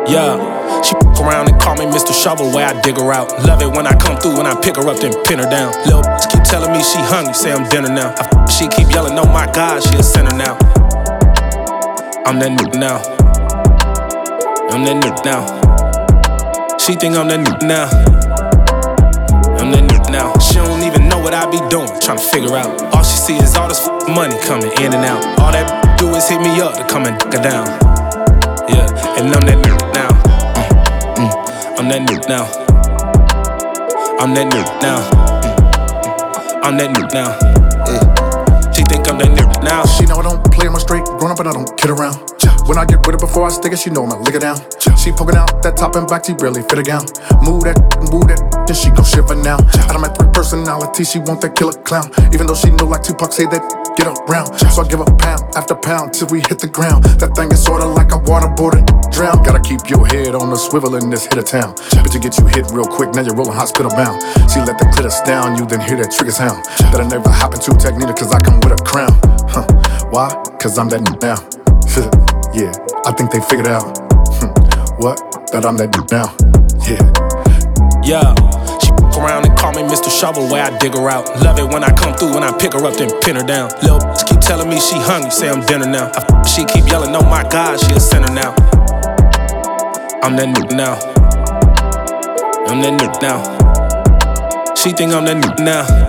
Yeah, she f around and call me Mr. Shovel where I dig her out. Love it when I come through and I pick her up then pin her down. Lil' bitch keep telling me she hungry, say I'm dinner now. She keep yelling, oh my God, she a sinner now. I'm that nigga now. I'm that nigga now. She think I'm that nigga now. I'm that nigga now. She don't even know what I be doing, tryna figure out. All she see is all this money coming in and out. All that do is hit me up to come and dick her down. Yeah, and I'm that nigga now. I'm that nigga now. I'm that nigga now. I'm that nigga now. Yeah. She think I'm that nigga now. She know I don't play my straight, grown up and I don't kid around. When I get with her before I stick it, she know I'ma lick it down. She poking out that top and back, she barely fit a gown. Move that, then she gon' shiver now. Out of my personality, she want that killer clown. Even though she know like Tupac say that, get around. So I give her pound after pound till we hit the ground. That thing is sorta like a waterboard drown. Gotta keep your head on the swivel in this hit of town. Bitch, you get you hit real quick, now you're rolling hospital bound. She let the glitter down you, then hear that trigger sound. That'll never happen to Technita, cause I come with a crown. Why? Cause I'm that now. Yeah, I think they figured out. What? That I'm that dude now. Yeah, she f around and call me Mr. Shovel where I dig her out. Love it when I come through and I pick her up then pin her down. Lil' bitch keep telling me she hungry, say I'm dinner now. She keep yelling, oh my God, she a sinner now. I'm that nigga now. I'm that nigga now. She think I'm that nigga now.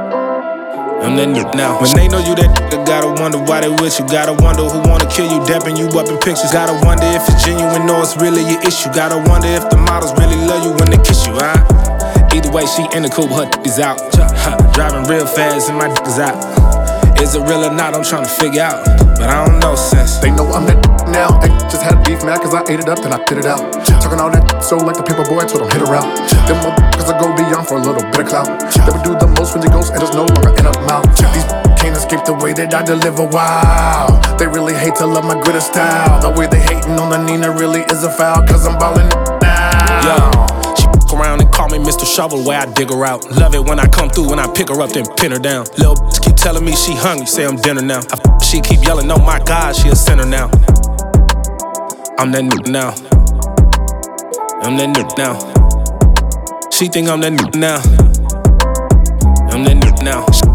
I'm that nigga now. When they know you that nigga, gotta wonder why they with you. Gotta wonder who wanna kill you, dapping you up in pictures. Gotta wonder if it's genuine or it's really your issue. Gotta wonder if the models really love you when they kiss you, huh? Either way, she in the coupe, her is out. Driving real fast and my dick is out. Is it real or not? I'm trying to figure out, but I don't know since. They know I'm that now. They just had a beef mad cause I ate it up, then I did it out. Talking all that so like the paper boy, I told them hit her out. Them motherfuckers will go beyond for a little bit of clout. They would do the most when you ghost and it's no longer in a mouth. These can't escape the way that I deliver, wow. They really hate to love my glitter style. The way they hating on the Nina really is a foul, cause I'm ballin' now. Yeah. Around and call me Mr. Shovel where I dig her out. Love it when I come through and I pick her up then pin her down. Lil' bitch keep telling me she hungry, say I'm dinner now. She keep yelling, oh my God, she a sinner now. I'm that nigga now. I'm that nigga now. She think I'm that nigga now. I'm that nigga now.